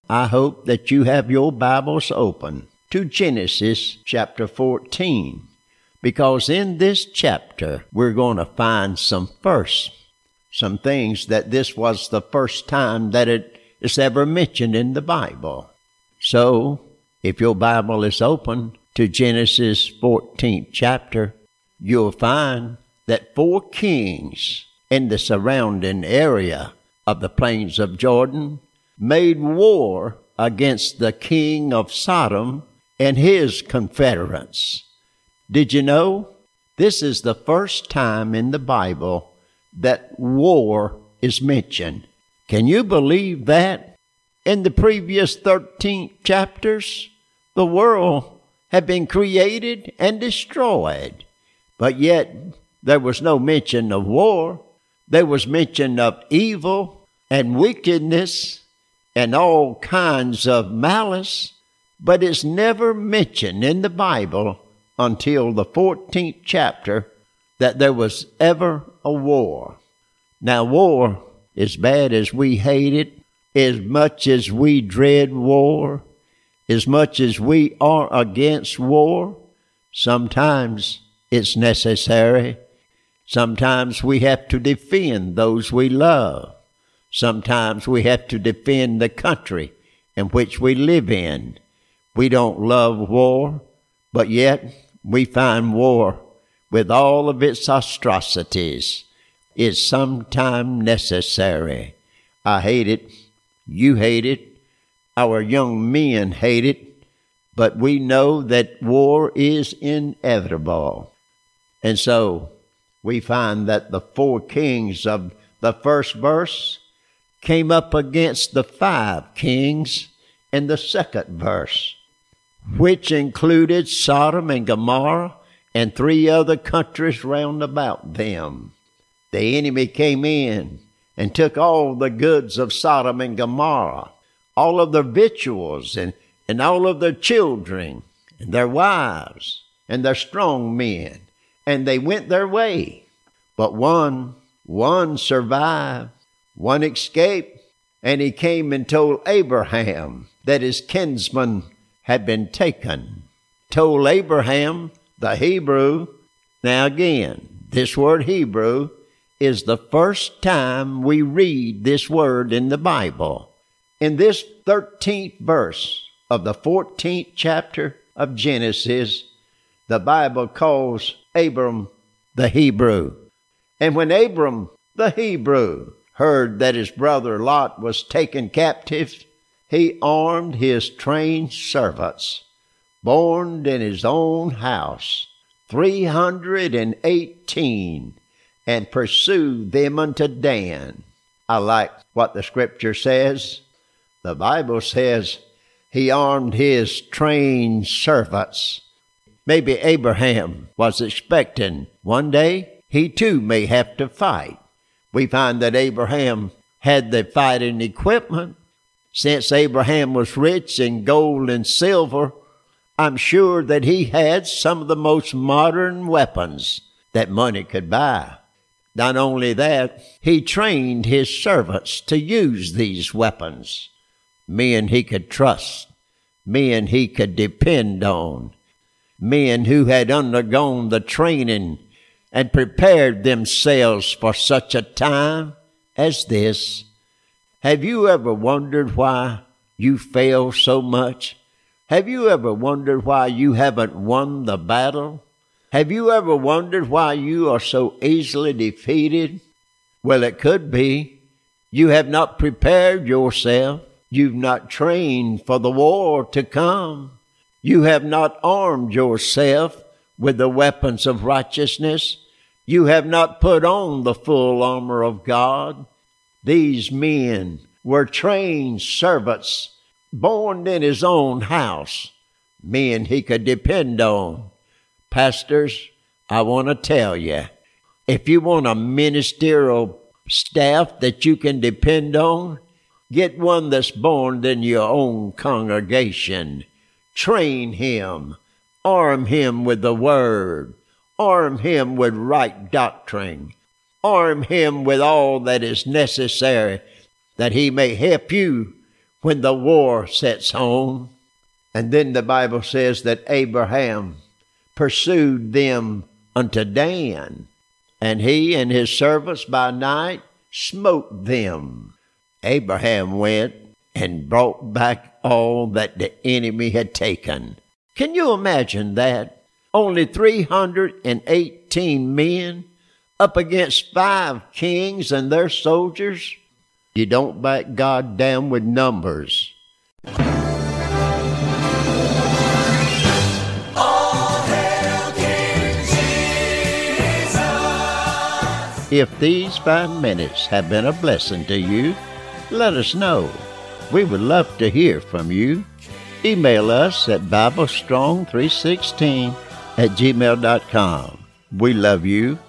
I hope that you have your Bibles open to Genesis chapter 14, because in this chapter we're going to find some firsts, some things that this was the first time that it is ever mentioned in the Bible. So, if your Bible is open to Genesis 14th chapter, you'll find that 4 kings in the surrounding area of the plains of Jordan made war against the king of Sodom and his confederates. Did you know? This is the first time in the Bible that war is mentioned. Can you believe that? In the previous 13 chapters, the world had been created and destroyed, but yet there was no mention of war. There was mention of evil and wickedness and all kinds of malice, but it's never mentioned in the Bible until the 14th chapter that there was ever a war. Now, war, as bad as we hate it, as much as we dread war, as much as we are against war, sometimes it's necessary. Sometimes we have to defend those we love. Sometimes we have to defend the country in which we live in. We don't love war, but yet we find war with all of its atrocities is sometimes necessary. I hate it. You hate it. Our young men hate it. But we know that war is inevitable. And so we find that the 4 kings of the first verse came up against the 5 kings in the second verse, which included Sodom and Gomorrah and 3 other countries round about them. The enemy came in and took all the goods of Sodom and Gomorrah, all of their victuals and all of their children and their wives and their strong men, and they went their way. But one survived, one escaped, and he came and told Abraham that his kinsman had been taken. Told Abraham, the Hebrew. Now again, this word Hebrew is the first time we read this word in the Bible. In this 13th verse of the 14th chapter of Genesis, the Bible calls Abram the Hebrew. And when Abram the Hebrew heard that his brother Lot was taken captive, he armed his trained servants, born in his own house, 318, and pursued them unto Dan. I like what the scripture says. The Bible says he armed his trained servants. Maybe Abraham was expecting one day he too may have to fight. We find that Abraham had the fighting equipment. Since Abraham was rich in gold and silver, I'm sure that he had some of the most modern weapons that money could buy. Not only that, he trained his servants to use these weapons. Men he could trust, men he could depend on, men who had undergone the training and prepared themselves for such a time as this. Have you ever wondered why you fail so much? Have you ever wondered why you haven't won the battle? Have you ever wondered why you are so easily defeated? Well, it could be you have not prepared yourself. You've not trained for the war to come. You have not armed yourself with the weapons of righteousness. You have not put on the full armor of God. These men were trained servants, born in his own house, men he could depend on. Pastors, I want to tell you, if you want a ministerial staff that you can depend on, get one that's born in your own congregation. Train him. Arm him with the Word. Arm him with right doctrine. Arm him with all that is necessary, that he may help you when the war sets on. And then the Bible says that Abraham pursued them unto Dan, and he and his servants by night smote them. Abraham went and brought back all that the enemy had taken. Can you imagine that? Only 318 men up against 5 kings and their soldiers? You don't back God down with numbers. If these 5 minutes have been a blessing to you, let us know. We would love to hear from you. Email us at BibleStrong316@gmail.com. We love you.